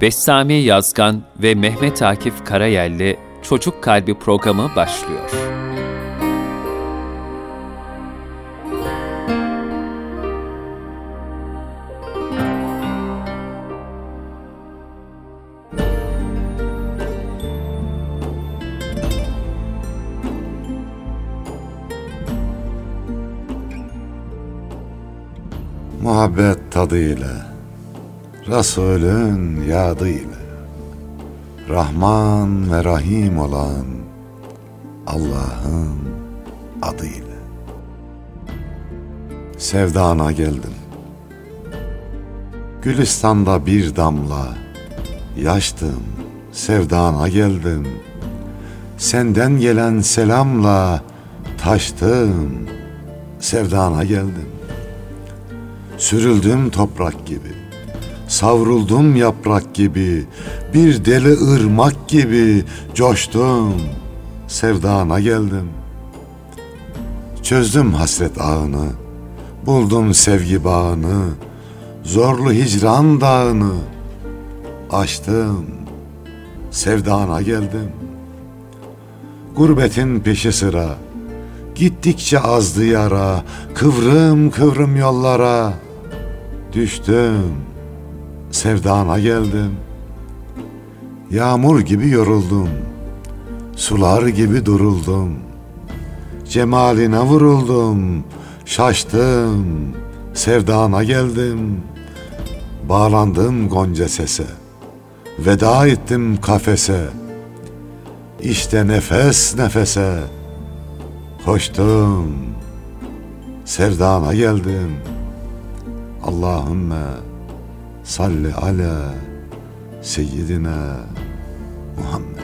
Bestami Yazgan ve Mehmet Akif Karayel'le Çocuk Kalbi programı başlıyor. Muhabbet tadıyla, Resulün yadıyla, Rahman ve Rahim olan Allah'ın adıyla. Sevdana geldim. Gülistan'da bir damla yaştım, sevdana geldim. Senden gelen selamla taştım, sevdana geldim. Sürüldüm toprak gibi, savruldum yaprak gibi, bir deli ırmak gibi coştum, sevdana geldim. Çözdüm hasret ağını, buldum sevgi bağını, zorlu hicran dağını aştım, sevdana geldim. Gurbetin peşi sıra, gittikçe azdı yara, kıvrım kıvrım yollara düştüm, sevdana geldim. Yağmur gibi yoruldum, sular gibi duruldum, cemaline vuruldum, şaştım, sevdana geldim. Bağlandım gonca sese, veda ettim kafese, İşte nefes nefese koştum, sevdana geldim. Allahümme salli ala seyyidina Muhammed.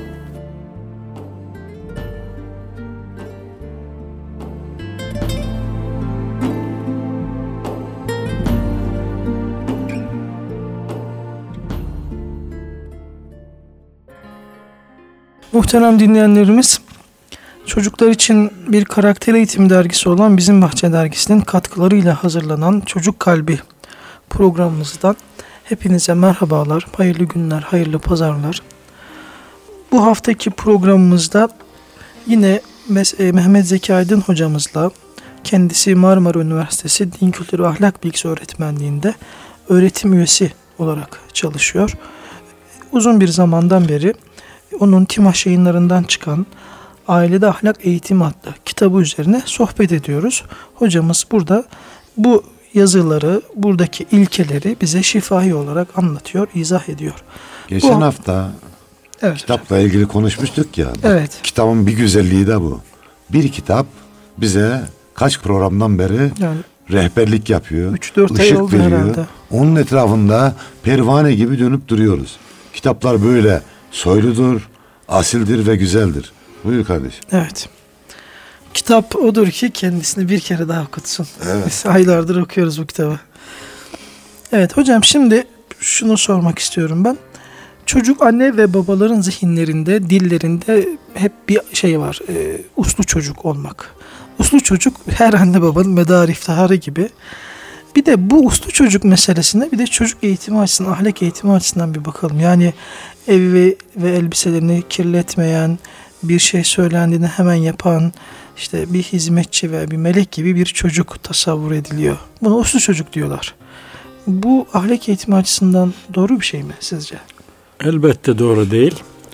Muhterem dinleyenlerimiz, çocuklar için bir karakter eğitimi dergisi olan Bizim Bahçe Dergisi'nin katkılarıyla hazırlanan Çocuk Kalbi programımızdan hepinize merhabalar, hayırlı günler, hayırlı pazarlar. Bu haftaki programımızda yine Mehmet Zeki Aydın hocamızla, kendisi Marmara Üniversitesi Din Kültürü ve Ahlak Bilgisi Öğretmenliğinde öğretim üyesi olarak çalışıyor. Uzun bir zamandan beri onun Timaş Yayınları'ndan çıkan Ailede Ahlak Eğitimi adlı kitabı üzerine sohbet ediyoruz. Hocamız burada bu yazıları, buradaki ilkeleri bize şifahi olarak anlatıyor, izah ediyor. Geçen hafta evet, kitapla ilgili konuşmuştuk ya. Evet. Kitabın bir güzelliği de bu. Bir kitap bize kaç programdan beri rehberlik yapıyor. 3-4 ay oldu veriyor. herhalde. Onun etrafında pervane gibi dönüp duruyoruz. Kitaplar böyle soyludur, asildir ve güzeldir. Buyur kardeşim. Evet. Kitap odur ki kendisini bir kere daha okutsun. Evet. Biz aylardır okuyoruz bu kitabı. Evet hocam, şimdi şunu sormak istiyorum ben. Çocuk anne ve babaların zihinlerinde, dillerinde hep bir şey var. Uslu çocuk olmak. Uslu çocuk her anne babanın medarı iftiharı gibi. Bir de bu uslu çocuk meselesine bir de çocuk eğitimi açısından, ahlak eğitimi açısından bir bakalım. Yani evi ve elbiselerini kirletmeyen, bir şey söylendiğinde hemen yapan, işte bir hizmetçi ve bir melek gibi bir çocuk tasavvur ediliyor. Buna uslu çocuk diyorlar. Bu ahlak eğitimi açısından doğru bir şey mi sizce? Elbette doğru değil.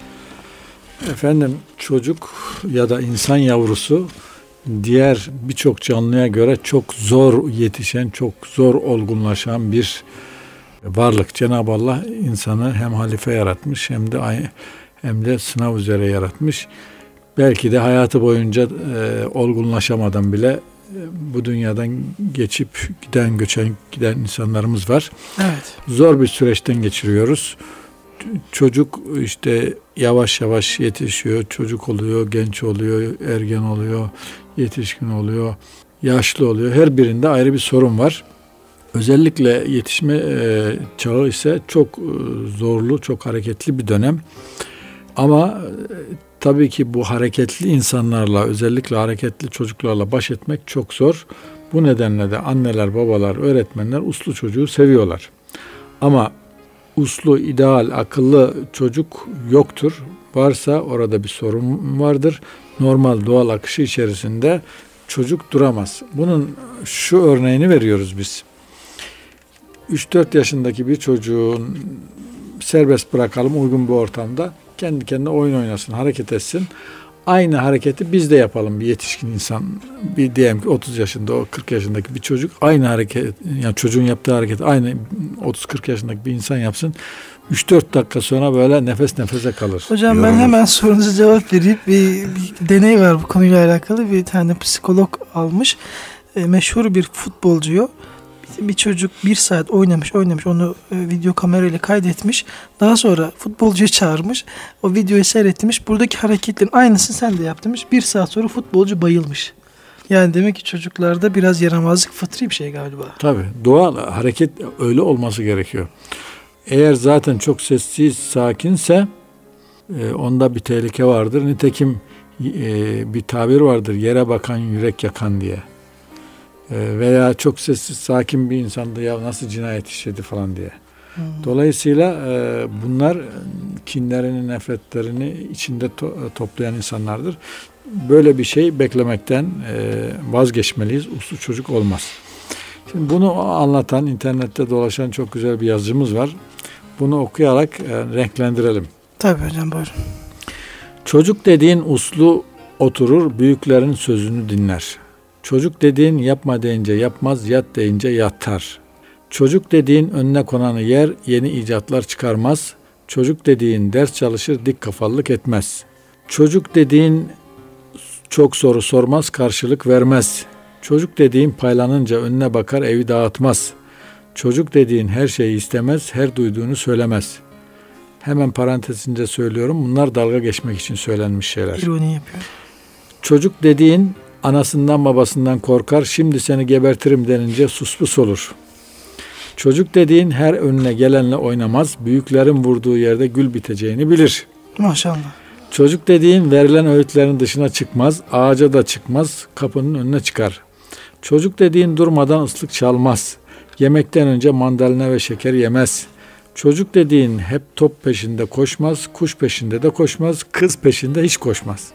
Efendim, çocuk ya da insan yavrusu diğer birçok canlıya göre çok zor yetişen, çok zor olgunlaşan bir varlık. Cenab-ı Allah insanı hem halife yaratmış hem de sınav üzere yaratmış. Belki de hayatı boyunca olgunlaşamadan bile bu dünyadan geçip göçen giden insanlarımız var. Evet. Zor bir süreçten geçiriyoruz. Çocuk işte yavaş yavaş yetişiyor, çocuk oluyor, genç oluyor, ergen oluyor, yetişkin oluyor, yaşlı oluyor. Her birinde ayrı bir sorun var. Özellikle yetişme çağı ise çok zorlu, çok hareketli bir dönem. Ama tabii ki bu hareketli insanlarla, özellikle hareketli çocuklarla baş etmek çok zor. Bu nedenle de anneler, babalar, öğretmenler uslu çocuğu seviyorlar. Ama uslu, ideal, akıllı çocuk yoktur. Varsa orada bir sorun vardır. Normal doğal akışı içerisinde çocuk duramaz. Bunun şu örneğini veriyoruz biz. 3-4 yaşındaki bir çocuğun serbest bırakalım uygun bir ortamda. Kendi kendine oyun oynasın, hareket etsin. Aynı hareketi biz de yapalım, bir yetişkin insan. Bir diyelim ki 30 yaşında, o 40 yaşındaki bir çocuk aynı hareket, yani çocuğun yaptığı hareket aynı 30-40 yaşındaki bir insan yapsın. 3-4 dakika sonra böyle nefes nefese kalır. Hocam ben hemen sorunuza cevap vereyim. Bir deney var bu konuyla alakalı. Bir tane psikolog almış. Meşhur bir futbolcuyu. Bir çocuk 1 saat oynamış onu video kamerayla kaydetmiş. Daha sonra futbolcuyu çağırmış. O videoyu seyretmiş. Buradaki hareketlerin aynısını sen de yaptırmış. 1 saat sonra futbolcu bayılmış. Yani demek ki çocuklarda biraz yaramazlık fıtri bir şey galiba. Tabii doğal hareket öyle olması gerekiyor. Eğer zaten çok sessiz, sakinse onda bir tehlike vardır. Nitekim bir tabir vardır, yere bakan yürek yakan diye. Veya çok sessiz, sakin bir insandı, ya nasıl cinayet işledi falan diye. Dolayısıyla bunlar kinlerini, nefretlerini içinde toplayan insanlardır. Böyle bir şey beklemekten vazgeçmeliyiz. Uslu çocuk olmaz. Şimdi bunu anlatan, internette dolaşan çok güzel bir yazımız var. Bunu okuyarak renklendirelim. Tabii hocam, buyurun. Çocuk dediğin uslu oturur, büyüklerin sözünü dinler. Çocuk dediğin yapma deyince yapmaz, yat deyince yatar. Çocuk dediğin önüne konanı yer, yeni icatlar çıkarmaz. Çocuk dediğin ders çalışır, dik kafalılık etmez. Çocuk dediğin çok soru sormaz, karşılık vermez. Çocuk dediğin paylanınca önüne bakar, evi dağıtmaz. Çocuk dediğin her şeyi istemez, her duyduğunu söylemez. Hemen parantezinde söylüyorum, bunlar dalga geçmek için söylenmiş şeyler. İroni yapıyor. Çocuk dediğin anasından babasından korkar, şimdi seni gebertirim denince suspus olur. Çocuk dediğin her önüne gelenle oynamaz, büyüklerin vurduğu yerde gül biteceğini bilir. Maşallah. Çocuk dediğin verilen öğütlerin dışına çıkmaz, ağaca da çıkmaz, kapının önüne çıkar. Çocuk dediğin durmadan ıslık çalmaz, yemekten önce mandalina ve şeker yemez. Çocuk dediğin hep top peşinde koşmaz, kuş peşinde de koşmaz, kız peşinde hiç koşmaz.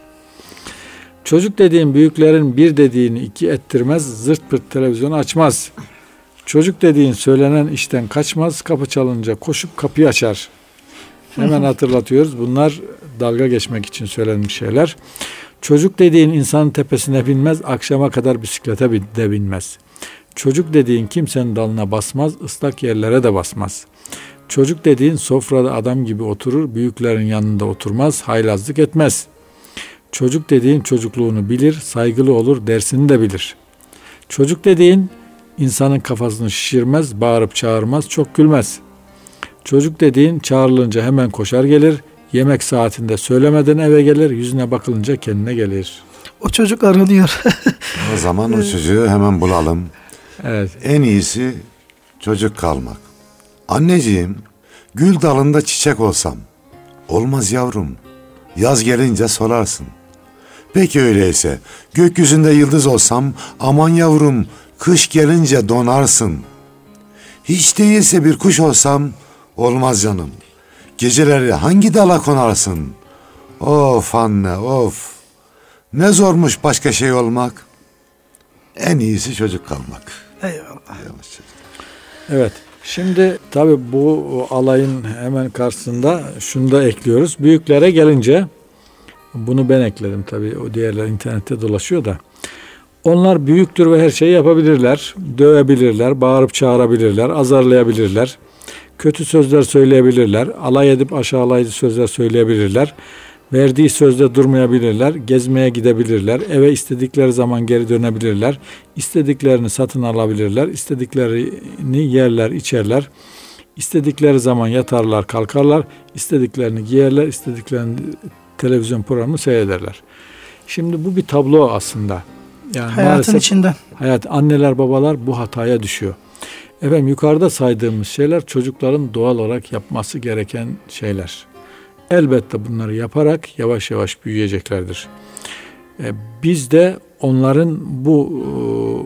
Çocuk dediğin büyüklerin bir dediğini iki ettirmez, zırt pırt televizyonu açmaz. Çocuk dediğin söylenen işten kaçmaz, kapı çalınca koşup kapıyı açar. Hemen hatırlatıyoruz, bunlar dalga geçmek için söylenmiş şeyler. Çocuk dediğin insanın tepesine binmez, akşama kadar bisiklete de binmez. Çocuk dediğin kimsenin dalına basmaz, ıslak yerlere de basmaz. Çocuk dediğin sofrada adam gibi oturur, büyüklerin yanında oturmaz, haylazlık etmez. Çocuk dediğin çocukluğunu bilir, saygılı olur, dersini de bilir. Çocuk dediğin insanın kafasını şişirmez, bağırıp çağırmaz, çok gülmez. Çocuk dediğin çağrılınca hemen koşar gelir, yemek saatinde söylemeden eve gelir, yüzüne bakılınca kendine gelir. O çocuk aranıyor. O zaman o çocuğu hemen bulalım. Evet. En iyisi çocuk kalmak. Anneciğim, gül dalında çiçek olsam. Olmaz yavrum. Yaz gelince solarsın. Peki öyleyse gökyüzünde yıldız olsam, aman yavrum, kış gelince donarsın. Hiç değilse bir kuş olsam, olmaz canım. Geceleri hangi dala konarsın? Of anne, of. Ne zormuş başka şey olmak. En iyisi çocuk kalmak. Eyvallah. Evet. Şimdi tabii bu alayın hemen karşısında şunu da ekliyoruz. Büyüklere gelince, bunu ben ekledim tabii, o diğerler internette dolaşıyor da. Onlar büyüktür ve her şeyi yapabilirler. Dövebilirler, bağırıp çağırabilirler, azarlayabilirler. Kötü sözler söyleyebilirler. Alay edip aşağılayıcı sözler söyleyebilirler. Verdiği sözde durmayabilirler. Gezmeye gidebilirler. Eve istedikleri zaman geri dönebilirler. İstediklerini satın alabilirler. İstediklerini yerler, içerler. İstedikleri zaman yatarlar, kalkarlar. İstediklerini giyerler. İstediklerini televizyon programını seyrederler. Şimdi bu bir tablo aslında. Yani hayatın içinden. Anneler, babalar bu hataya düşüyor. Efendim, yukarıda saydığımız şeyler çocukların doğal olarak yapması gereken şeyler. Elbette bunları yaparak yavaş yavaş büyüyeceklerdir. Biz de onların bu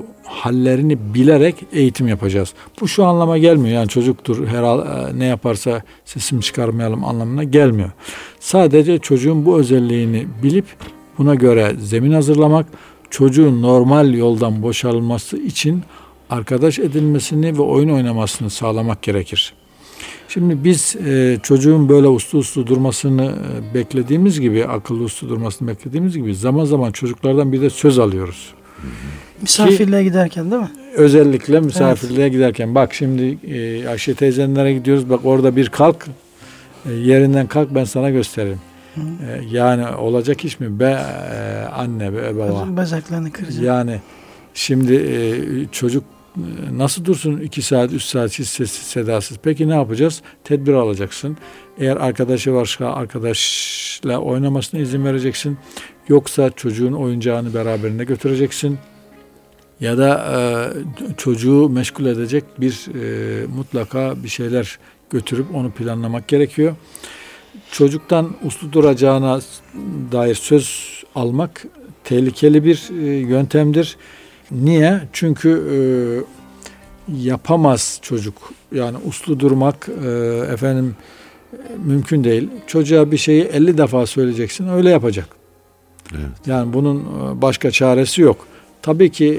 hallerini bilerek eğitim yapacağız. Bu şu anlama gelmiyor. Yani çocuktur, ne yaparsa sesimi çıkarmayalım anlamına gelmiyor. Sadece çocuğun bu özelliğini bilip buna göre zemin hazırlamak, çocuğun normal yoldan boşalması için arkadaş edinmesini ve oyun oynamasını sağlamak gerekir. Şimdi biz çocuğun böyle uslu durmasını beklediğimiz gibi, akıllı uslu durmasını beklediğimiz gibi zaman zaman çocuklardan bir de söz alıyoruz. Misafirliğe giderken değil mi? Özellikle misafirliğe giderken. Bak şimdi Ayşe teyzenlere gidiyoruz. Bak orada bir kalk, yerinden kalk, ben sana gösteririm. Yani olacak iş mi be anne be baba. Bacaklarını kıracak. Yani şimdi çocuk nasıl dursun 2 saat 3 saat hiç sessiz sedasız. Peki ne yapacağız? Tedbir alacaksın. Eğer arkadaşı varsa arkadaşla oynamasına izin vereceksin. Yoksa çocuğun oyuncağını beraberinde götüreceksin. Ya da çocuğu meşgul edecek mutlaka bir şeyler götürüp onu planlamak gerekiyor. Çocuktan uslu duracağına dair söz almak tehlikeli bir yöntemdir. Niye? Çünkü yapamaz çocuk. Yani uslu durmak mümkün değil. Çocuğa bir şeyi 50 defa söyleyeceksin, öyle yapacak. Evet. Yani bunun başka çaresi yok. Tabii ki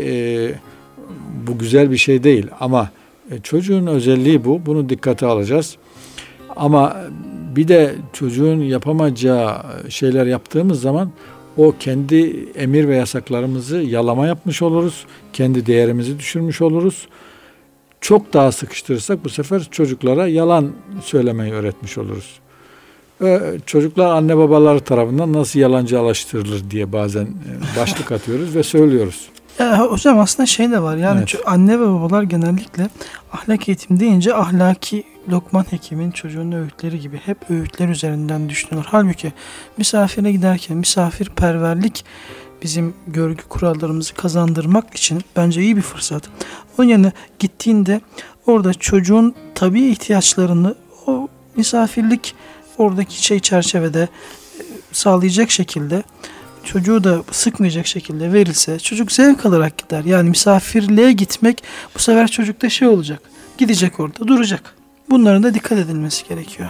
bu güzel bir şey değil ama çocuğun özelliği bu. Bunu dikkate alacağız. Ama bir de çocuğun yapamayacağı şeyler yaptığımız zaman o kendi emir ve yasaklarımızı yalama yapmış oluruz. Kendi değerimizi düşürmüş oluruz. Çok daha sıkıştırırsak bu sefer çocuklara yalan söylemeyi öğretmiş oluruz. Çocuklar anne babaları tarafından nasıl yalancı alıştırılır diye bazen başlık atıyoruz ve söylüyoruz. Hocam aslında şey de var yani Evet. Anne ve babalar genellikle ahlak eğitimi deyince ahlaki Lokman Hekim'in çocuğun öğütleri gibi hep öğütler üzerinden düşünülür. Halbuki misafire giderken misafirperverlik bizim görgü kurallarımızı kazandırmak için bence iyi bir fırsat. Onun yerine gittiğinde orada çocuğun tabii ihtiyaçlarını o misafirlik oradaki çerçevede sağlayacak şekilde, çocuğu da sıkmayacak şekilde verilse çocuk zevk alarak gider. Yani misafirliğe gitmek bu sefer çocukta olacak. Gidecek orada duracak. Bunların da dikkat edilmesi gerekiyor.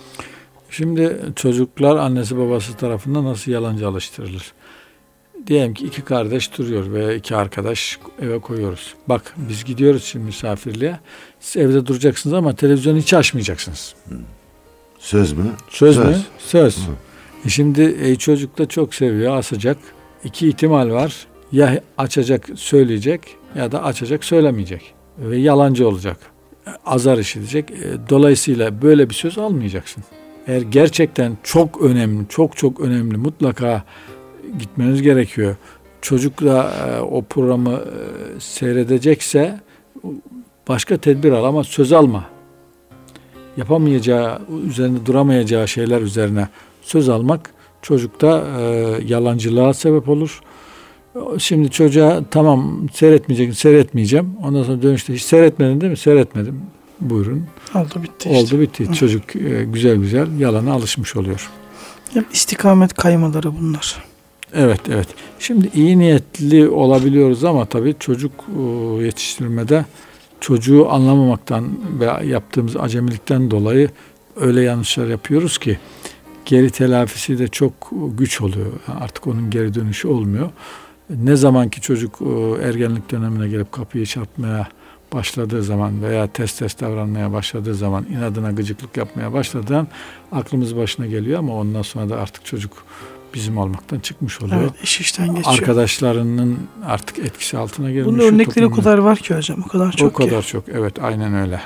Şimdi çocuklar annesi babası tarafından nasıl yalancı alıştırılır? Diyelim ki 2 kardeş duruyor veya 2 arkadaş eve koyuyoruz. Bak biz gidiyoruz şimdi misafirliğe. Siz evde duracaksınız ama televizyonu hiç açmayacaksınız. Söz mü? Söz mü? Söz. Şimdi çocuk da çok seviyor, asacak. 2 ihtimal var. Ya açacak, söyleyecek ya da açacak, söylemeyecek. Ve yalancı olacak. Azar işitecek. Dolayısıyla böyle bir söz almayacaksın. Eğer gerçekten çok önemli, çok önemli mutlaka gitmeniz gerekiyor. Çocuk da o programı seyredecekse başka tedbir al ama söz alma. Yapamayacağı, üzerinde duramayacağı şeyler üzerine söz almak çocukta yalancılığa sebep olur. Şimdi çocuğa tamam seyretmeyeceğim. Ondan sonra dönüşte hiç seyretmedin değil mi? Seyretmedim. Buyurun. Oldu bitti işte. Oldu bitti. Çocuk güzel yalana alışmış oluyor. İstikamet kaymaları bunlar. Evet. Şimdi iyi niyetli olabiliyoruz ama tabii çocuk yetiştirmede çocuğu anlamamaktan ve yaptığımız acemilikten dolayı öyle yanlışlar yapıyoruz ki geri telafisi de çok güç oluyor. Artık onun geri dönüşü olmuyor. Ne zamanki çocuk ergenlik dönemine gelip kapıyı çarpmaya başladığı zaman veya ters davranmaya başladığı zaman, inadına gıcıklık yapmaya başladığı an aklımız başına geliyor ama ondan sonra da artık çocuk bizim olmaktan çıkmış oluyor. Evet, iş işten geçiyor. Arkadaşlarının artık etkisi altına gelmiş. Bunun örnekleri o kadar var ki hocam. O kadar çok ki. O kadar çok. Evet, aynen öyle.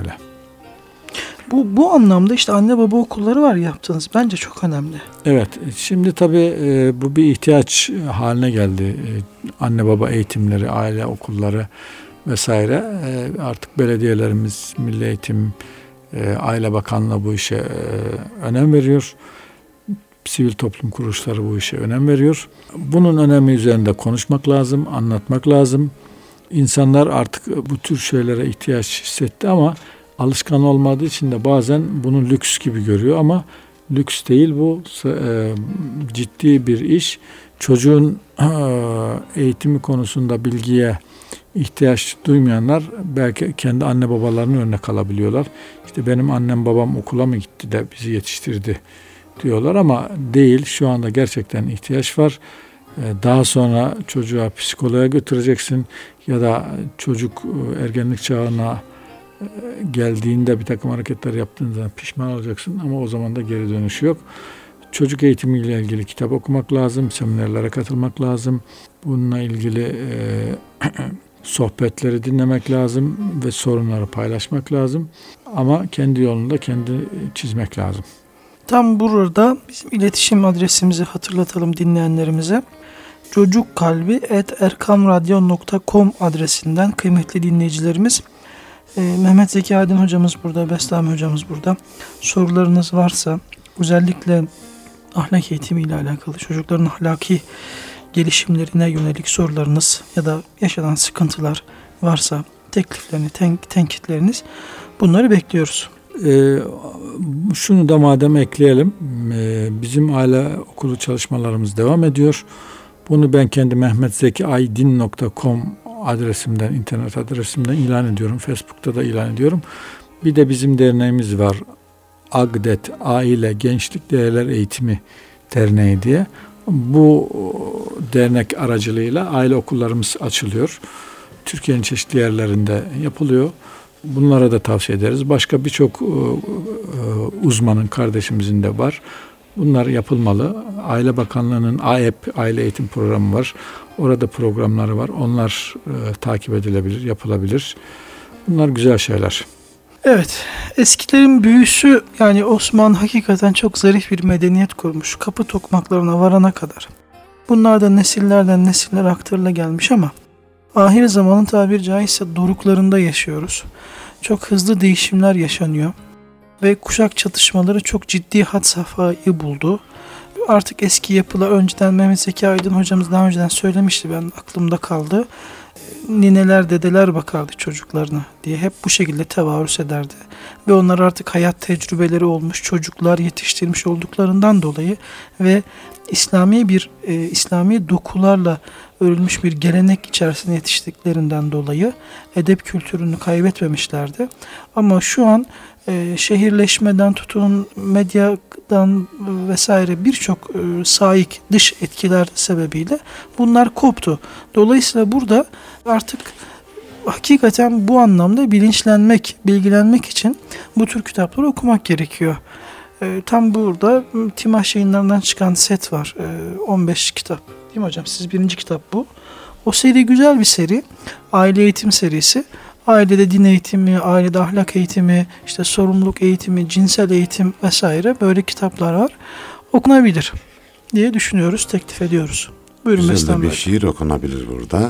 Bu anlamda işte anne baba okulları var yaptığınız. Bence çok önemli. Evet. Şimdi tabii bu bir ihtiyaç haline geldi. Anne baba eğitimleri, aile okulları vesaire. Artık belediyelerimiz, Milli Eğitim, Aile Bakanlığı bu işe önem veriyor. Sivil toplum kuruluşları bu işe önem veriyor. Bunun önemi üzerinde konuşmak lazım, anlatmak lazım. İnsanlar artık bu tür şeylere ihtiyaç hissetti ama alışkan olmadığı için de bazen bunu lüks gibi görüyor ama lüks değil bu. Ciddi bir iş. Çocuğun eğitimi konusunda bilgiye ihtiyaç duymayanlar belki kendi anne babalarının örnek alabiliyorlar. İşte benim annem babam okula mı gitti de bizi yetiştirdi diyorlar ama değil. Şu anda gerçekten ihtiyaç var. Daha sonra çocuğa psikoloğa götüreceksin ya da çocuk ergenlik çağına geldiğinde bir takım hareketler yaptığında pişman olacaksın ama o zaman da geri dönüşü yok. Çocuk eğitimiyle ilgili kitap okumak lazım, seminerlere katılmak lazım. Bununla ilgili sohbetleri dinlemek lazım ve sorunları paylaşmak lazım. Ama kendi yolunda kendi çizmek lazım. Tam burada bizim iletişim adresimizi hatırlatalım dinleyenlerimize. cocukkalbi@erkamradyo.com adresinden kıymetli dinleyicilerimiz, Mehmet Zeki Aydın hocamız burada, Bestami hocamız burada. Sorularınız varsa, özellikle ahlak eğitimi ile alakalı, çocukların ahlaki gelişimlerine yönelik sorularınız ya da yaşanan sıkıntılar varsa, tekliflerini, tenkitleriniz, bunları bekliyoruz. Şunu da madem ekleyelim, bizim aile okulu çalışmalarımız devam ediyor. Bunu ben kendi mehmetzekiaydin.com adresimden, internet adresimden ilan ediyorum. Facebook'ta da ilan ediyorum. Bir de bizim derneğimiz var. AGDET, Aile Gençlik Değerler Eğitimi Derneği diye. Bu dernek aracılığıyla aile okullarımız açılıyor. Türkiye'nin çeşitli yerlerinde yapılıyor. Bunlara da tavsiye ederiz. Başka birçok uzmanın, kardeşimizin de var. Bunlar yapılmalı. Aile Bakanlığı'nın AEP, Aile Eğitim Programı var. Orada programları var. Onlar takip edilebilir, yapılabilir. Bunlar güzel şeyler. Evet, eskilerin büyüsü, yani Osmanlı hakikaten çok zarif bir medeniyet kurmuş. Kapı tokmaklarına varana kadar. Bunlar da nesillerden nesiller aktarıla gelmiş ama ahir zamanın tabiri caizse doruklarında yaşıyoruz. Çok hızlı değişimler yaşanıyor ve kuşak çatışmaları çok ciddi had safhayı buldu. Artık eski yapılar, önceden Mehmet Zeki Aydın hocamız daha önceden söylemişti, ben aklımda kaldı. Nineler, dedeler bakardı çocuklarına diye hep bu şekilde tevarüs ederdi. Ve onlar artık hayat tecrübeleri olmuş çocuklar yetiştirmiş olduklarından dolayı ve İslami dokularla örülmüş bir gelenek içerisinde yetiştiklerinden dolayı edep kültürünü kaybetmemişlerdi. Ama şu an şehirleşmeden tutun medyadan vesaire birçok saik dış etkiler sebebiyle bunlar koptu. Dolayısıyla burada artık hakikaten bu anlamda bilinçlenmek, bilgilenmek için bu tür kitapları okumak gerekiyor. Tam burada Timaş Yayınları'ndan çıkan set var. 15 kitap. Değil mi hocam? Siz birinci kitap bu. O seri güzel bir seri. Aile eğitim serisi. Ailede din eğitimi, ailede ahlak eğitimi, işte sorumluluk eğitimi, cinsel eğitim vesaire böyle kitaplar var. Okunabilir diye düşünüyoruz, teklif ediyoruz. Buyurun Güzel Mesut de bir Bey. şiir okunabilir burada.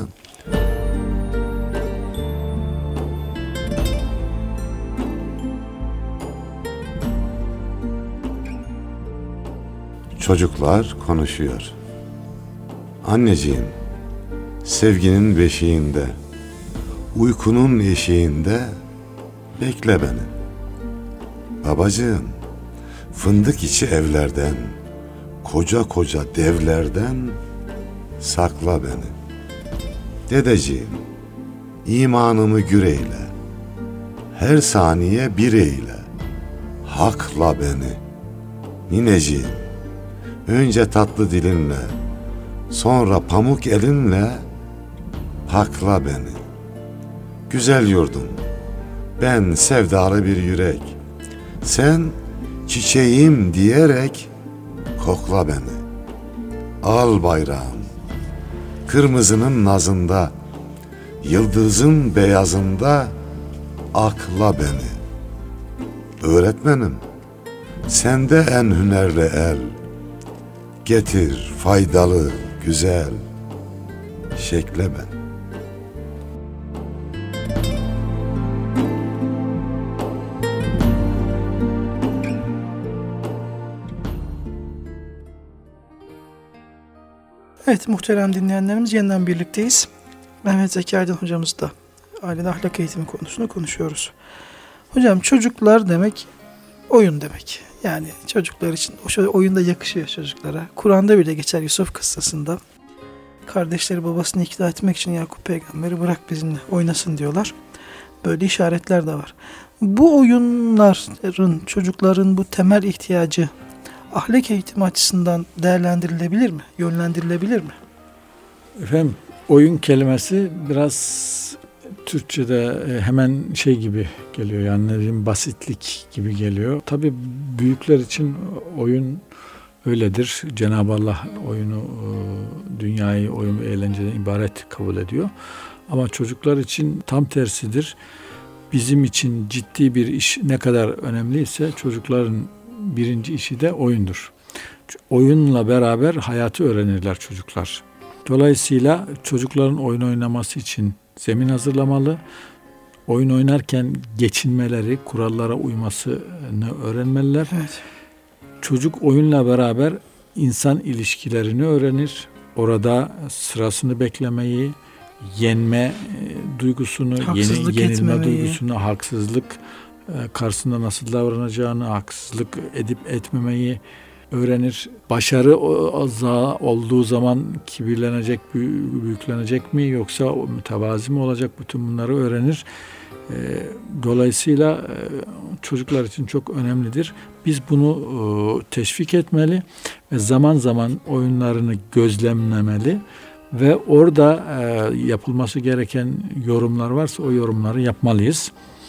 Çocuklar konuşuyor. Anneciğim, sevginin beşiğinde, uykunun eşiğinde bekle beni. Babacığım, fındık içi evlerden, koca koca devlerden sakla beni. Dedeciğim, imanımı gür eyle, her saniye bir eyle, hakla beni. Nineciğim, önce tatlı dilinle, sonra pamuk elinle hakla beni. Güzel yurdum, ben sevdalı bir yürek, sen çiçeğim diyerek kokla beni. Al bayrağım, kırmızının nazında, yıldızın beyazında akla beni. Öğretmenim, sende en hünerli el, getir faydalı, güzel, şekle ben. Evet muhterem dinleyenlerimiz, yeniden birlikteyiz. Mehmet Zeki Aydın hocamızla ailede ahlak eğitimi konusunu konuşuyoruz. Hocam çocuklar demek oyun demek. Yani çocuklar için o oyunda yakışıyor çocuklara. Kur'an'da bile geçer Yusuf kıssasında. Kardeşleri babasını ikna etmek için Yakup peygamberi bırak bizimle oynasın diyorlar. Böyle işaretler de var. Bu oyunların çocukların bu temel ihtiyacı ahlak eğitimi açısından değerlendirilebilir mi? Yönlendirilebilir mi? Efendim, oyun kelimesi biraz Türkçe'de hemen şey gibi geliyor, yani ne diyeyim, basitlik gibi geliyor. Tabii büyükler için oyun öyledir. Cenab-ı Allah oyunu, dünyayı oyun ve eğlenceden ibaret kabul ediyor. Ama çocuklar için tam tersidir. Bizim için ciddi bir iş ne kadar önemliyse çocukların birinci işi de oyundur. Oyunla beraber hayatı öğrenirler çocuklar. Dolayısıyla çocukların oyun oynaması için zemin hazırlamalı. Oyun oynarken geçinmeleri, kurallara uymasını öğrenmeliler. Evet. Çocuk oyunla beraber insan ilişkilerini öğrenir. Orada sırasını beklemeyi, yenme duygusunu, yenilme duygusunu, haksızlık karşısında nasıl davranacağını, haksızlık edip etmemeyi öğrenir. Başarı olduğu zaman kibirlenecek, büyüklenecek mi, yoksa mütevazi mi olacak, bütün bunları öğrenir. Dolayısıyla çocuklar için çok önemlidir. Biz bunu teşvik etmeli ve zaman zaman oyunlarını gözlemlemeli ve orada yapılması gereken yorumlar varsa o yorumları yapmalıyız.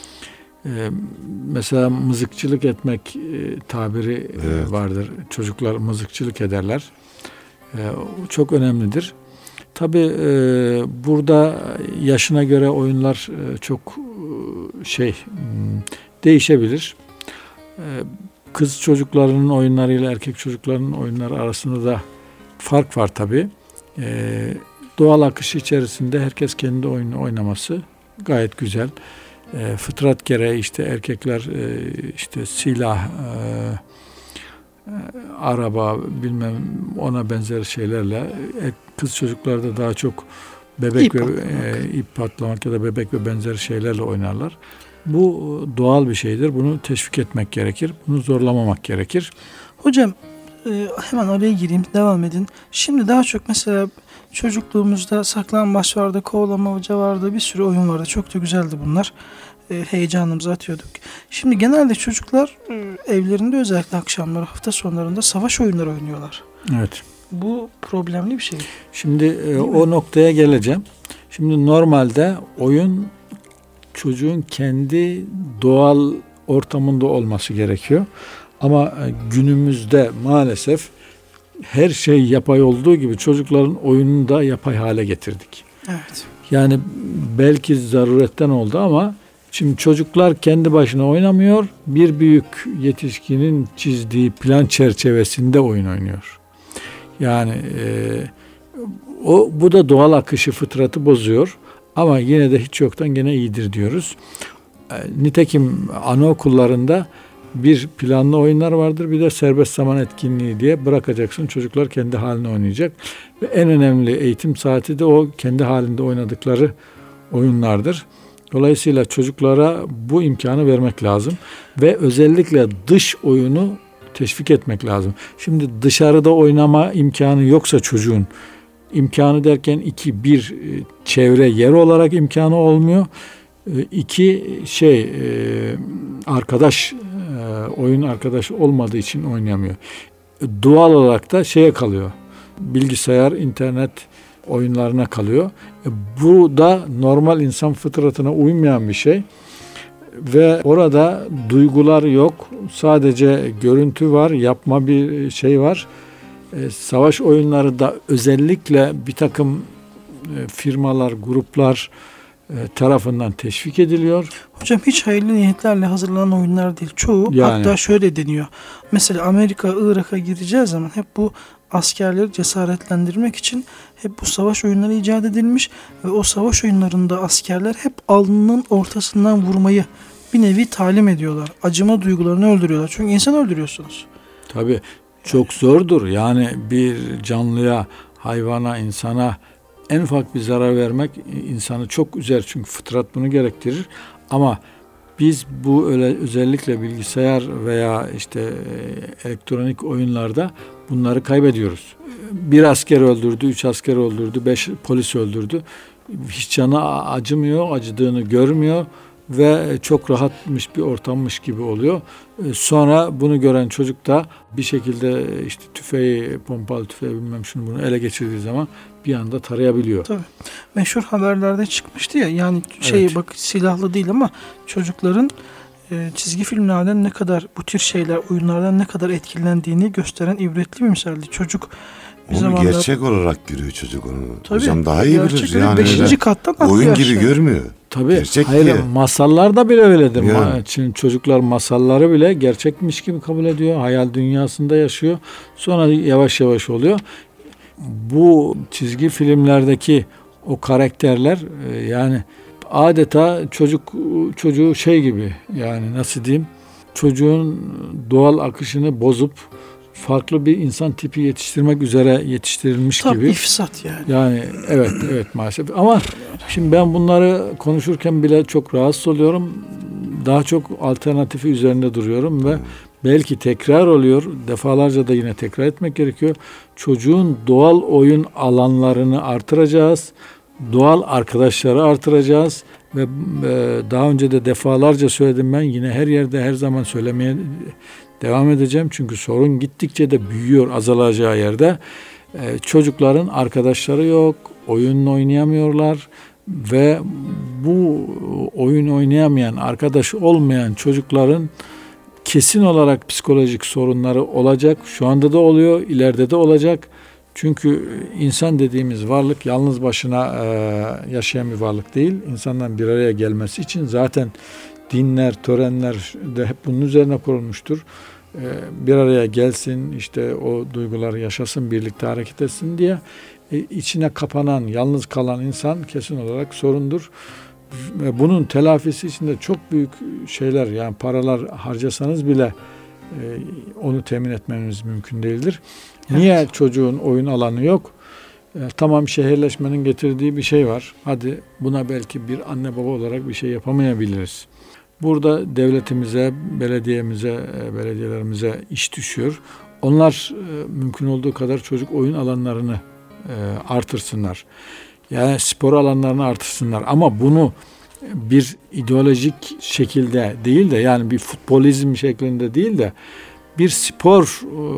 Mesela mızıkçılık etmek tabiri vardır. Çocuklar mızıkçılık ederler. Çok önemlidir. Tabii burada yaşına göre oyunlar çok değişebilir. Kız çocuklarının oyunlarıyla erkek çocuklarının oyunları arasında da fark var tabii. Doğal akışı içerisinde herkes kendi oyununu oynaması gayet güzel. Fıtrat gereği işte erkekler işte silah, araba, bilmem ona benzer şeylerle, kız çocuklar da daha çok bebek ip patlamak ya da bebek ve benzer şeylerle oynarlar. Bu doğal bir şeydir. Bunu teşvik etmek gerekir. Bunu zorlamamak gerekir. Hocam hemen araya gireyim, devam edin. Şimdi daha çok mesela çocukluğumuzda saklambaç vardı, kovalamaca vardı, bir sürü oyun vardı. Çok da güzeldi bunlar. Heyecanımızı atıyorduk. Şimdi genelde çocuklar evlerinde, özellikle akşamları, hafta sonlarında savaş oyunları oynuyorlar. Evet. Bu problemli bir şey. Şimdi o noktaya geleceğim. Şimdi normalde oyun çocuğun kendi doğal ortamında olması gerekiyor. Ama günümüzde maalesef her şey yapay olduğu gibi çocukların oyununu da yapay hale getirdik. Evet. Yani belki zaruretten oldu ama şimdi çocuklar kendi başına oynamıyor. Bir büyük yetişkinin çizdiği plan çerçevesinde oyun oynuyor. Yani bu da doğal akışı, fıtratı bozuyor. Ama yine de hiç yoktan gene iyidir diyoruz. Nitekim anaokullarında bir planlı oyunlar vardır, bir de serbest zaman etkinliği diye bırakacaksın. Çocuklar kendi haline oynayacak. Ve en önemli eğitim saati de o kendi halinde oynadıkları oyunlardır. Dolayısıyla çocuklara bu imkanı vermek lazım. Ve özellikle dış oyunu teşvik etmek lazım. Şimdi dışarıda oynama imkanı yoksa çocuğun, imkanı derken bir çevre, yer olarak imkanı olmuyor. İki arkadaş, oyun arkadaşı olmadığı için oynayamıyor. Doğal olarak da kalıyor. Bilgisayar, internet oyunlarına kalıyor. Bu da normal insan fıtratına uymayan bir şey. Ve orada duygular yok. Sadece görüntü var, yapma bir şey var. Savaş oyunları da özellikle bir takım firmalar, gruplar tarafından teşvik ediliyor. Hocam hiç hayırlı niyetlerle hazırlanan oyunlar değil. Çoğu hatta şöyle deniyor. Mesela Amerika, Irak'a gireceğiz zaman hep bu askerleri cesaretlendirmek için hep bu savaş oyunları icat edilmiş ve o savaş oyunlarında askerler hep alnının ortasından vurmayı bir nevi talim ediyorlar. Acıma duygularını öldürüyorlar. Çünkü insan öldürüyorsunuz. Tabii çok zordur. Yani bir canlıya, hayvana, insana en ufak bir zarar vermek insanı çok üzer. Çünkü fıtrat bunu gerektirir. Ama Biz bu özellikle bilgisayar veya işte elektronik oyunlarda bunları kaybediyoruz. Bir asker öldürdü, 3 asker öldürdü, 5 polis öldürdü. Hiç canı acımıyor, acıdığını görmüyor ve çok rahatmış bir ortammış gibi oluyor. Sonra bunu gören çocuk da bir şekilde işte tüfeği, pompalı tüfeği bilmem şunu bunu ele geçirdiği zaman bir anda tarayabiliyor. Tabii. Meşhur haberlerde çıkmıştı ya, yani Evet. bak silahlı değil ama çocukların çizgi filmlerden ne kadar, bu tür şeyler, oyunlardan ne kadar etkilendiğini gösteren ibretli bir misaldi. Çocuk bir Onu zamanlar, gerçek olarak görüyor çocuk onu. tabii, Hocam daha iyi bilir. gerçek Yani 5. öyle kattan atlıyor oyun gibi aşağı. görmüyor. Tabii. Gerçek Hayır, diye. masallarda bile öyledir. Yani. Şimdi çocuklar masalları bile gerçekmiş gibi kabul ediyor. Hayal dünyasında yaşıyor. Sonra yavaş yavaş oluyor. Bu çizgi filmlerdeki o karakterler yani adeta çocuğu şey gibi, yani nasıl diyeyim, çocuğun doğal akışını bozup farklı bir insan tipi yetiştirmek üzere yetiştirilmiş Tam gibi. ifsat yani. Yani evet maalesef. Ama şimdi ben bunları konuşurken bile çok rahatsız oluyorum. Daha çok alternatifi üzerinde duruyorum ve belki tekrar oluyor. Defalarca da yine tekrar etmek gerekiyor. Çocuğun doğal oyun alanlarını artıracağız. Doğal arkadaşları artıracağız ve daha önce de defalarca söyledim, ben yine her yerde her zaman söylemeye devam edeceğim. Çünkü sorun gittikçe de büyüyor azalacağı yerde. Çocukların arkadaşları yok, oyun oynayamıyorlar ve bu oyun oynayamayan, arkadaş olmayan çocukların kesin olarak psikolojik sorunları olacak. Şu anda da oluyor, ileride de olacak. Çünkü insan dediğimiz varlık yalnız başına yaşayan bir varlık değil. İnsanların bir araya gelmesi için zaten dinler, törenler de hep bunun üzerine kurulmuştur. Bir araya gelsin, işte o duyguları yaşasın, birlikte hareket etsin diye. İçine kapanan, yalnız kalan insan kesin olarak sorundur. Ve bunun telafisi için de çok büyük şeyler, yani paralar harcasanız bile onu temin etmeniz mümkün değildir. Evet. Niye çocuğun oyun alanı yok? Tamam, şehirleşmenin getirdiği bir şey var. Hadi buna belki bir anne baba olarak bir şey yapamayabiliriz. Burada devletimize, belediyelerimize iş düşüyor. Onlar mümkün olduğu kadar çocuk oyun alanlarını artırsınlar. Yani spor alanlarını artırsınlar. Ama bunu bir ideolojik şekilde değil de, yani bir futbolizm şeklinde değil de bir spor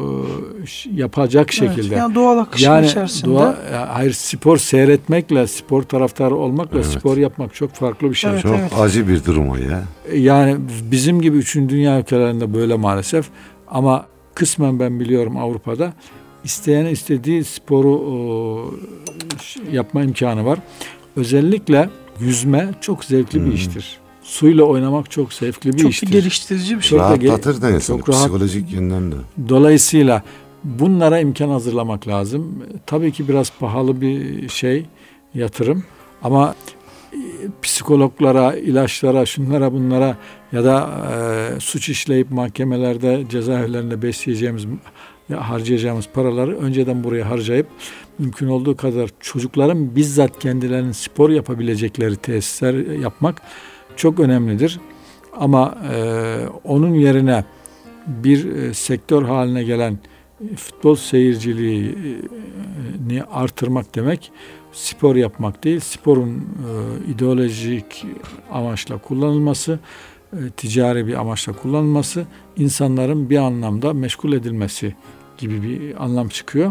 yapacak şekilde. Yani doğal akışın içerisinde. Hayır, spor seyretmekle, spor taraftarı olmakla spor yapmak çok farklı bir şey. Evet, çok acı bir durum o ya. Yani bizim gibi 3. dünya ülkelerinde böyle maalesef. Ama kısmen ben biliyorum Avrupa'da isteyen istediği sporu yapma imkanı var. Özellikle yüzme çok zevkli bir iştir. Suyla oynamak çok zevkli bir iştir. Çok geliştirici bir şey. Rahatlatır da insanı psikolojik yönden de. Dolayısıyla bunlara imkan hazırlamak lazım. Tabii ki biraz pahalı bir şey, yatırım. Ama psikologlara, ilaçlara, şunlara bunlara ya da suç işleyip mahkemelerde, cezaevlerinde besleyeceğimiz, harcayacağımız paraları önceden buraya harcayıp mümkün olduğu kadar çocukların bizzat kendilerinin spor yapabilecekleri tesisler yapmak çok önemlidir. Ama onun yerine bir sektör haline gelen futbol seyirciliğini artırmak demek spor yapmak değil. Sporun ideolojik amaçla kullanılması, ticari bir amaçla kullanılması, insanların bir anlamda meşgul edilmesi gibi bir anlam çıkıyor.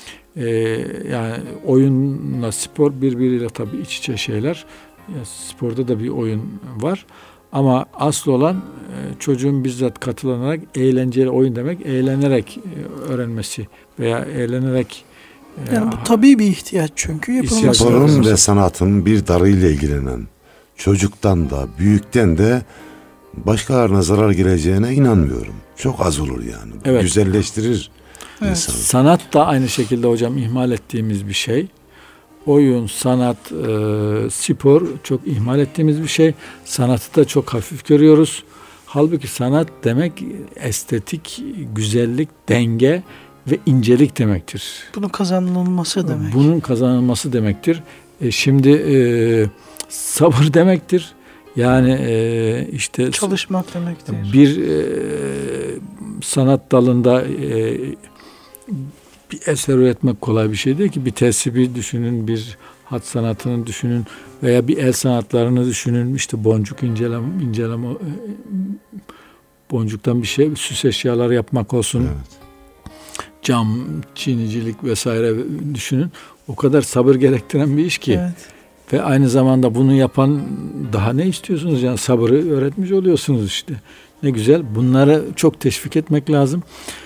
Yani oyunla spor birbiriyle tabii iç içe şeyler. Sporda da bir oyun var. Ama asıl olan çocuğun bizzat katılarak, eğlenceli oyun demek, eğlenerek öğrenmesi veya eğlenerek. Yani bu tabii bir ihtiyaç çünkü yapılması. Sporun ve sanatın bir dalıyla ilgilenen çocuktan da büyükten de başkalarına zarar geleceğine inanmıyorum. Çok az olur yani. Evet. Güzelleştirir insanı. Sanat da aynı şekilde hocam ihmal ettiğimiz bir şey. Oyun, sanat, spor çok ihmal ettiğimiz bir şey. Sanatı da çok hafif görüyoruz. Halbuki sanat demek estetik, güzellik, denge ve incelik demektir. Bunun kazanılması demek. Bunun kazanılması demektir. Şimdi sabır demektir. Yani işte çalışmak demektir. Bir sanat dalında bir eser üretmek kolay bir şey değil ki. Bir tesibi düşünün, bir hat sanatını düşünün veya bir el sanatlarını düşünün. İşte boncuk inceleme boncuktan bir şey, süs eşyaları yapmak olsun. Evet. Cam, çinicilik vesaire düşünün. O kadar sabır gerektiren bir iş ki. Evet. Ve aynı zamanda bunu yapan daha ne istiyorsunuz? Yani sabırı öğretmiş oluyorsunuz işte. Ne güzel. Bunları çok teşvik etmek lazım.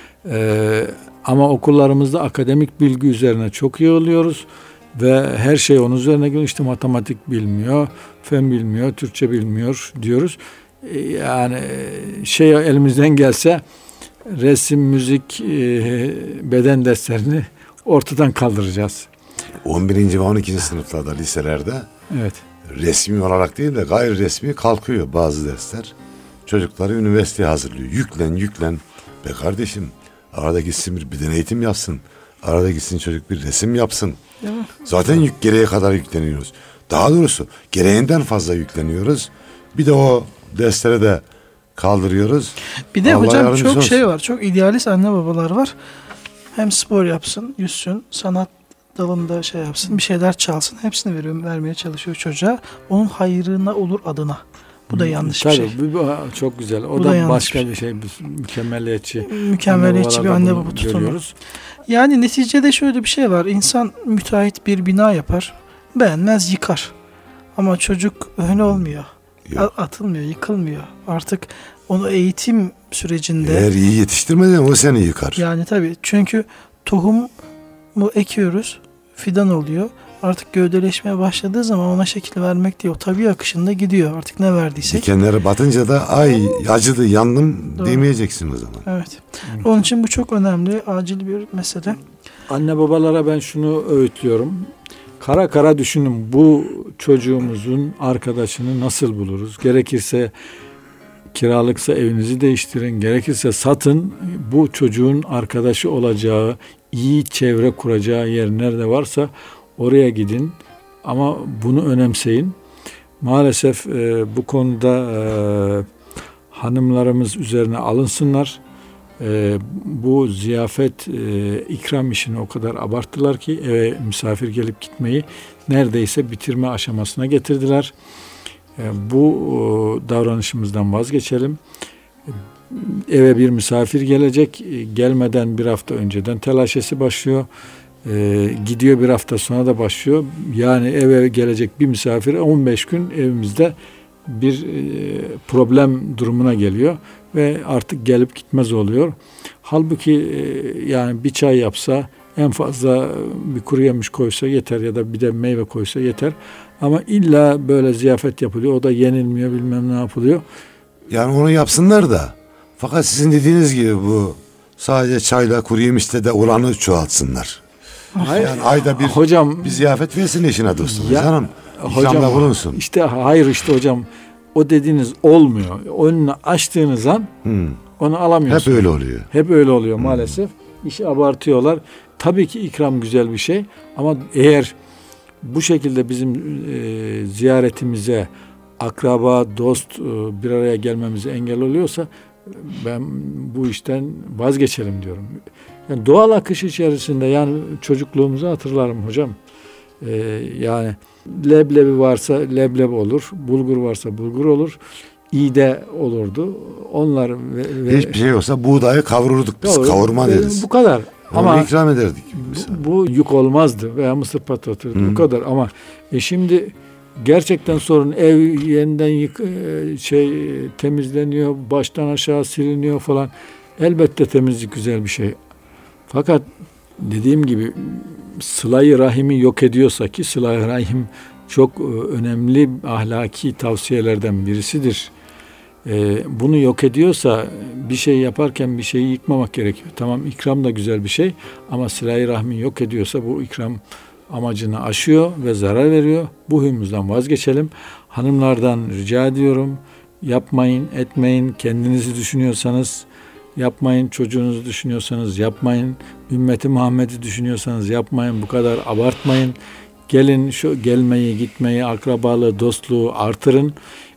Ama okullarımızda akademik bilgi üzerine çok iyi oluyoruz. Ve her şey onun üzerine geliyor. İşte matematik bilmiyor, fen bilmiyor, Türkçe bilmiyor diyoruz. Yani elimizden gelse resim, müzik, beden derslerini ortadan kaldıracağız. 11. ve 12. sınıflarda, liselerde Evet. resmi olarak değil de gayri resmi kalkıyor bazı dersler. Çocukları üniversiteye hazırlıyor. Yüklen. Be kardeşim, arada gitsin bir beden eğitim yapsın. Arada gitsin çocuk bir resim yapsın. Zaten gereğe kadar yükleniyoruz. Daha doğrusu gereğinden fazla yükleniyoruz. Bir de o derslere de kaldırıyoruz. Bir de Allah hocam yardımcısı çok olsun. şey var. Çok idealist anne babalar var. Hem spor yapsın, yüzsün, sanat dalında şey yapsın, bir şeyler çalsın. Hepsini vermeye çalışıyor çocuğa. Onun hayrına olur adına. Bu da yanlış bir şey. Bu çok güzel. O Bu da da başka yanlış bir şey. Mükemmeliyetçi. Mükemmeliyetçi bir anne baba tutumu. Görüyoruz. Yani neticede şöyle bir şey var. İnsan müteahhit bir bina yapar. Beğenmez yıkar. Ama çocuk öyle olmuyor. Atılmıyor, yıkılmıyor. Artık onu eğitim sürecinde... Eğer iyi yetiştirmeden o seni yıkar. Yani tabii. Çünkü tohumu ekiyoruz. Fidan oluyor. Artık gövdeleşmeye başladığı zaman ona şekil vermek değil. O tabii akışında gidiyor. Artık ne verdiysek. Dikenleri batınca da ay acıdı, yandım Doğru. demeyeceksin o zaman. Evet. Onun için bu çok önemli. Acil bir mesele. Anne babalara ben şunu öğütlüyorum. Kara kara düşünün, bu çocuğumuzun arkadaşını nasıl buluruz? Gerekirse kiralıksa evinizi değiştirin. Gerekirse satın. Bu çocuğun arkadaşı olacağı, iyi çevre kuracağı yer nerede varsa oraya gidin. Ama bunu önemseyin. Maalesef bu konuda hanımlarımız üzerine alınsınlar. Bu ziyafet ikram işini o kadar abarttılar ki eve misafir gelip gitmeyi neredeyse bitirme aşamasına getirdiler. Bu davranışımızdan vazgeçelim. Eve bir misafir gelecek, gelmeden bir hafta önceden telaşesi başlıyor. Gidiyor bir hafta sonra da başlıyor. Yani eve gelecek bir misafir 15 gün evimizde bir problem durumuna geliyor ve artık gelip gitmez oluyor. Halbuki yani bir çay yapsa, en fazla bir kuru yemiş koysa yeter ya da bir de meyve koysa yeter. Ama illa böyle ziyafet yapılıyor. O da yenilmiyor, bilmem ne yapılıyor. Yani onu yapsınlar da. Fakat sizin dediğiniz gibi bu sadece çayla kuru yemişte de olanı çoğaltsınlar. Yani ayda bir ziyafet versin eşine dostum. Canım ikramda bulunsun. İşte hayır işte hocam, o dediğiniz olmuyor. Önünü açtığınız an onu alamıyorsun. Hep öyle oluyor. Hep öyle oluyor maalesef. İşi abartıyorlar. Tabii ki ikram güzel bir şey ama eğer bu şekilde bizim ziyaretimize akraba, dost bir araya gelmemize engel oluyorsa ben bu işten vazgeçelim diyorum. Yani doğal akış içerisinde, yani çocukluğumuzu hatırlarım hocam. Yani leblebi varsa leblebi olur, bulgur varsa bulgur olur, iğde olurdu. Onlar hiçbir şey olsa buğdayı kavururduk biz, kavurma deriz. Bu kadar. Ama ikram ederdik. Bu yük olmazdı veya mısır patlatırdı. Bu kadar. Ama şimdi gerçekten sorun, ev yeniden temizleniyor, baştan aşağı siliniyor falan. Elbette temizlik güzel bir şey. Fakat dediğim gibi sıla-i rahimi yok ediyorsa, ki sıla-i rahim çok önemli ahlaki tavsiyelerden birisidir. Bunu yok ediyorsa bir şey yaparken bir şeyi yıkmamak gerekiyor. Tamam, ikram da güzel bir şey ama sıla-i rahmi yok ediyorsa bu ikram amacını aşıyor ve zarar veriyor. Bu huyumuzdan vazgeçelim. Hanımlardan rica ediyorum, yapmayın, etmeyin. Kendinizi düşünüyorsanız yapmayın, çocuğunuzu düşünüyorsanız yapmayın, ümmeti Muhammed'i düşünüyorsanız yapmayın, bu kadar abartmayın. Gelin şu gelmeyi, gitmeyi, akrabalığı, dostluğu artırın.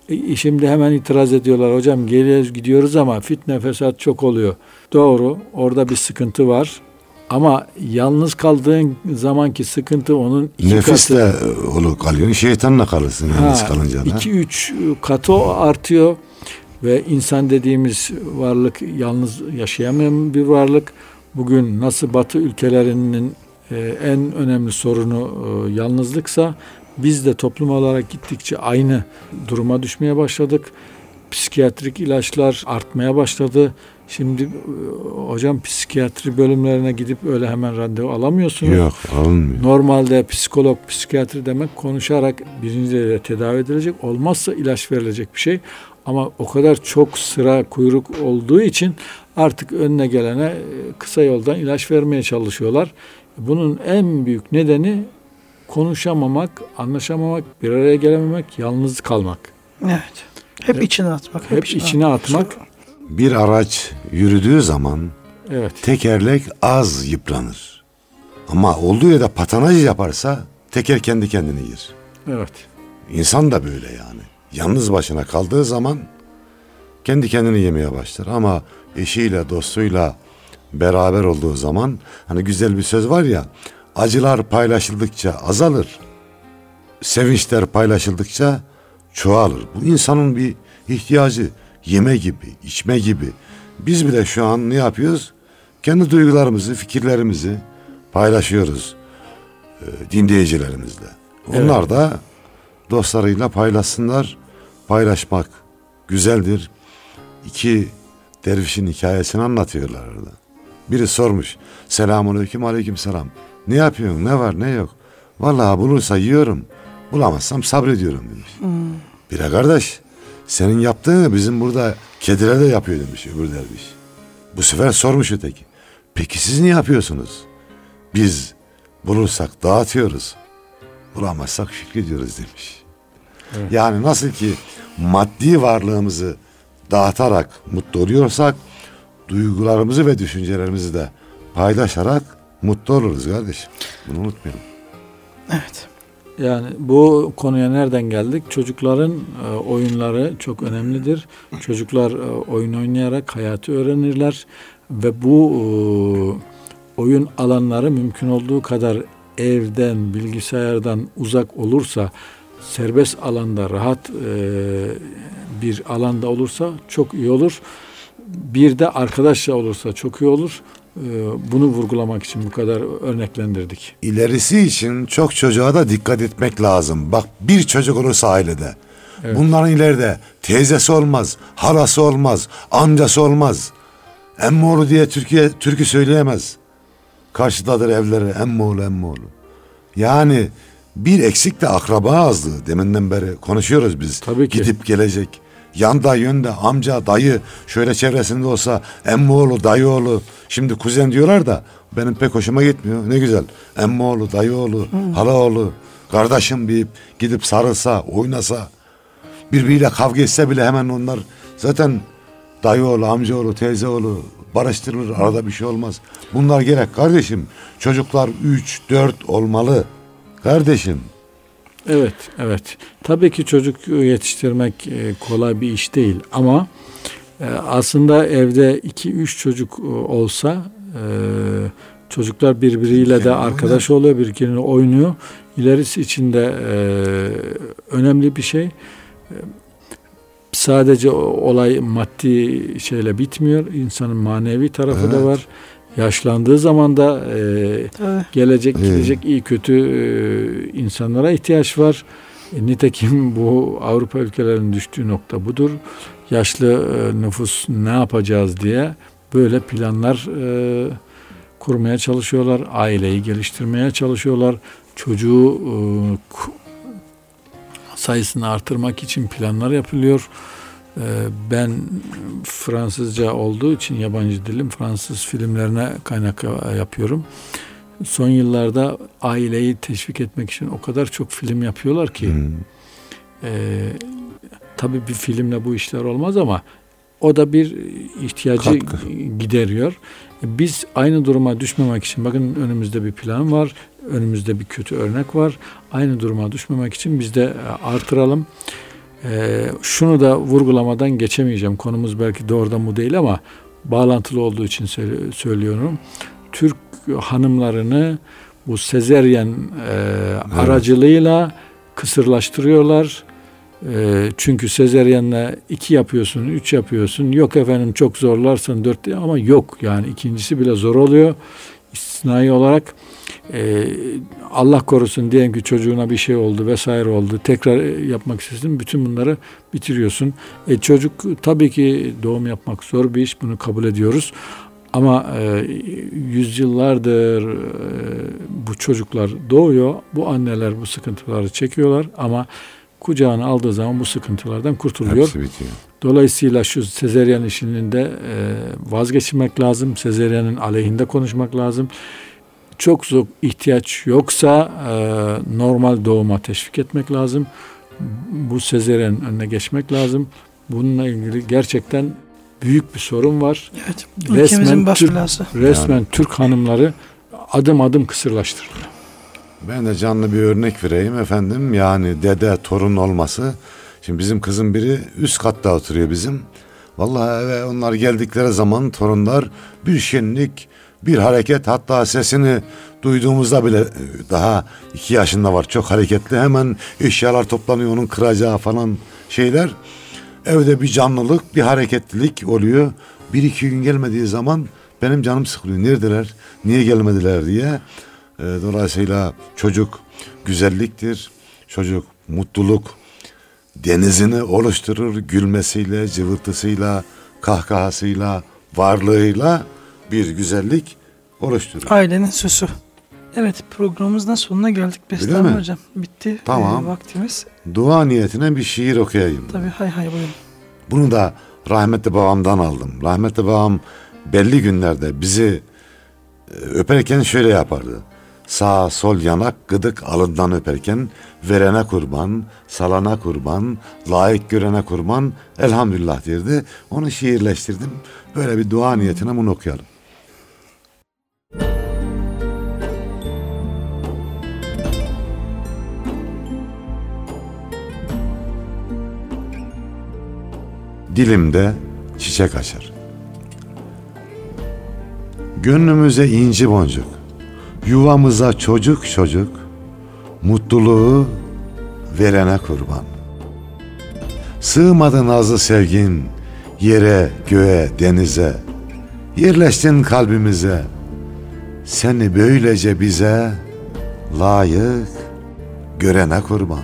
Şimdi hemen itiraz ediyorlar. Hocam geliyoruz gidiyoruz ama fitne fesat çok oluyor. Doğru, orada bir sıkıntı var. Ama yalnız kaldığın zamanki sıkıntı onun iki Nefis katı. de kalıyor. Şeytanla kalırsın yalnız kalınca da. 2-3 katı artıyor ve insan dediğimiz varlık yalnız yaşayamayan bir varlık. Bugün nasıl Batı ülkelerinin en önemli sorunu yalnızlıksa, biz de toplum olarak gittikçe aynı duruma düşmeye başladık. Psikiyatrik ilaçlar artmaya başladı. Şimdi hocam psikiyatri bölümlerine gidip öyle hemen randevu alamıyorsunuz. Yok, alınmıyor. Normalde psikolog, psikiyatri demek konuşarak birinci derecede tedavi edilecek. Olmazsa ilaç verilecek bir şey. Ama o kadar çok sıra, kuyruk olduğu için artık önüne gelene kısa yoldan ilaç vermeye çalışıyorlar. Bunun en büyük nedeni konuşamamak, anlaşamamak, bir araya gelememek, yalnız kalmak. Evet. Hep içine atmak. Hep içine atmak. Bir araç yürüdüğü zaman Evet. tekerlek az yıpranır. Ama olduğu yerde patinaj yaparsa teker kendi kendini yer. Evet. İnsan da böyle yani. Yalnız başına kaldığı zaman kendi kendini yemeye başlar. Ama eşiyle, dostuyla beraber olduğu zaman, hani güzel bir söz var ya, acılar paylaşıldıkça azalır, sevinçler paylaşıldıkça çoğalır. Bu insanın bir ihtiyacı, yeme gibi, içme gibi. Biz bile şu an ne yapıyoruz? Kendi duygularımızı, fikirlerimizi paylaşıyoruz dinleyicilerimizle. Onlar Evet. da dostlarıyla paylaşsınlar. Paylaşmak güzeldir. 2 dervişin hikayesini anlatıyorlar orada. Biri sormuş. Selamünaleyküm, aleykümselam. Ne yapıyorsun? Ne var, ne yok? Vallahi bulursa yiyorum. Bulamazsam sabrediyorum demiş. Bire kardeş, senin yaptığını bizim burada kediler de yapıyor demiş öbür derviş. Bu sefer sormuş öteki. Peki siz ne yapıyorsunuz? Biz bulursak dağıtıyoruz. Bulamazsak şükrediyoruz demiş. Evet. Yani nasıl ki maddi varlığımızı dağıtarak mutlu oluyorsak, duygularımızı ve düşüncelerimizi de paylaşarak mutlu oluruz kardeşim. Bunu unutmayalım. Evet. Yani bu konuya nereden geldik? Çocukların oyunları çok önemlidir. Çocuklar oyun oynayarak hayatı öğrenirler ve bu oyun alanları mümkün olduğu kadar evden, bilgisayardan uzak olursa, serbest alanda, rahat bir alanda olursa çok iyi olur. Bir de arkadaşla olursa çok iyi olur. Bunu vurgulamak için bu kadar örneklendirdik. İlerisi için çok çocuğa da dikkat etmek lazım. Bak, bir çocuk olursa ailede. Evet. Bunların ileride teyzesi olmaz, halası olmaz, amcası olmaz. Emmoğlu diye türkü söyleyemez. Karşıdadır evleri emmoğlu emmoğlu. Yani bir eksik de akraba azlığı. Deminden beri konuşuyoruz biz. Tabii ki. Gidip gelecek. Yanda yönde amca, dayı şöyle çevresinde olsa emmoğlu, dayıoğlu. Şimdi kuzen diyorlar da benim pek hoşuma gitmiyor. Ne güzel. Emmoğlu, dayıoğlu, halaoğlu, kardeşim deyip gidip sarılsa, oynasa, birbiriyle kavga etse bile hemen onlar zaten dayıoğlu, amcaoğlu, teyzeoğlu barıştırılır. Arada bir şey olmaz. Bunlar gerek kardeşim. Çocuklar 3-4 olmalı kardeşim. Evet, evet. Tabii ki çocuk yetiştirmek kolay bir iş değil ama aslında evde 2-3 çocuk olsa çocuklar birbiriyle de arkadaş oluyor, birbirine oynuyor. İlerisi için de önemli bir şey. Sadece olay maddi şeyle bitmiyor. İnsanın manevi tarafı da var. Yaşlandığı zaman da gelecek gidecek iyi kötü insanlara ihtiyaç var. Nitekim bu Avrupa ülkelerinin düştüğü nokta budur. Yaşlı nüfus ne yapacağız diye böyle planlar kurmaya çalışıyorlar. Aileyi geliştirmeye çalışıyorlar. Çocuğu sayısını artırmak için planlar yapılıyor. Ben Fransızca olduğu için yabancı dilim, Fransız filmlerine kaynak yapıyorum. Son yıllarda aileyi teşvik etmek için o kadar çok film yapıyorlar ki tabii bir filmle bu işler olmaz ama o da bir ihtiyacı gideriyor. Biz aynı duruma düşmemek için, bakın önümüzde bir plan var, önümüzde bir kötü örnek var. Aynı duruma düşmemek için biz de artıralım. Şunu da vurgulamadan geçemeyeceğim. Konumuz belki doğrudan bu değil ama bağlantılı olduğu için söylüyorum. Türk hanımlarını bu sezeryen aracılığıyla kısırlaştırıyorlar. Çünkü sezeryenle 2 yapıyorsun, 3 yapıyorsun. Yok efendim çok zorlarsan 4 ama yok. Yani ikincisi bile zor oluyor. İstisnai olarak Allah korusun diyelim ki çocuğuna bir şey oldu vesaire oldu. Tekrar yapmak istedim. Bütün bunları bitiriyorsun. Çocuk tabii ki doğum yapmak zor bir iş. Bunu kabul ediyoruz. Ama yüzyıllardır bu çocuklar doğuyor. Bu anneler bu sıkıntıları çekiyorlar ama kucağına aldığı zaman bu sıkıntılardan kurtuluyor. Hepsi bitiyor. Dolayısıyla şu sezeryen işinin de vazgeçmek lazım. Sezeryenin aleyhinde konuşmak lazım. Çok zor ihtiyaç yoksa normal doğuma teşvik etmek lazım. Bu sezeryenin önüne geçmek lazım. Bununla ilgili gerçekten büyük bir sorun var. Evet. Ülkemizin baş belası. Resmen Türk hanımları adım adım kısırlaştırılıyor. Ben de canlı bir örnek vereyim efendim. Yani dede torun olması. Şimdi bizim kızın biri üst katta oturuyor bizim. Vallahi eve onlar geldikleri zaman torunlar bir şenlik, bir hareket, hatta sesini duyduğumuzda bile daha 2 yaşında var, çok hareketli, hemen eşyalar toplanıyor, onun kıracağı falan şeyler. Evde bir canlılık, bir hareketlilik oluyor. 1-2 gün gelmediği zaman benim canım sıkılıyor. Neredeler, niye gelmediler diye. Dolayısıyla çocuk güzelliktir. Çocuk mutluluk denizini oluşturur. Gülmesiyle, cıvıltısıyla, kahkahasıyla, varlığıyla bir güzellik oluşturur. Ailenin süsü. Evet, programımızın sonuna geldik Bestami Hocam. Bitti tamam. Vaktimiz. Dua niyetine bir şiir okuyayım. Tabii, hay buyurun. Bunu da rahmetli babamdan aldım. Rahmetli babam belli günlerde bizi öperken şöyle yapardı. Sağ sol yanak gıdık alından öperken verene kurban, salana kurban, layık görene kurban, elhamdülillah derdi. Onu şiirleştirdim. Böyle bir dua niyetine bunu okuyalım. Dilimde çiçek açar. Gönlümüze inci boncuk, yuvamıza çocuk çocuk, mutluluğu verene kurban. Sığmadı nazlı sevgin yere, göğe, denize, yerleştin kalbimize. Seni böylece bize layık görene kurban.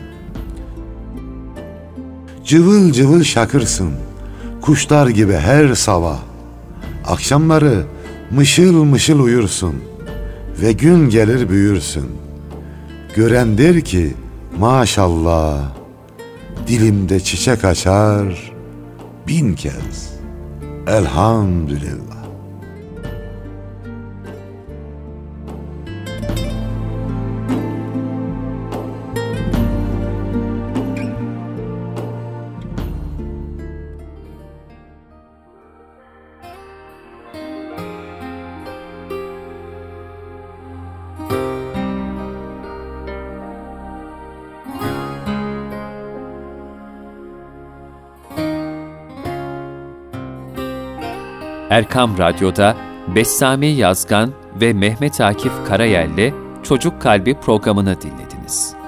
Cıvıl cıvıl şakırsın, kuşlar gibi her sabah. Akşamları mışıl mışıl uyursun ve gün gelir büyürsün. Gören der ki maşallah, dilimde çiçek açar 1000 kez elhamdülillah. Erkam Radyo'da Bestami Yazgan ve Mehmet Akif Karayel'le Çocuk Kalbi programını dinlediniz.